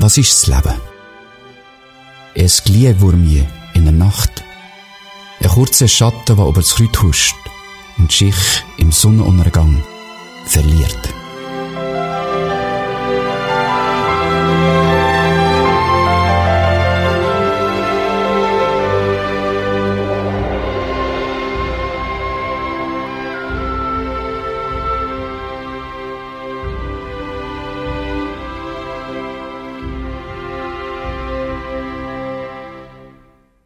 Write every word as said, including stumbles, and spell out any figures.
Was ist das Leben? Ein Gliewurmie in der Nacht. Ein kurzer Schatten, der über das Kreuz huscht und sich im Sonnenuntergang verliert.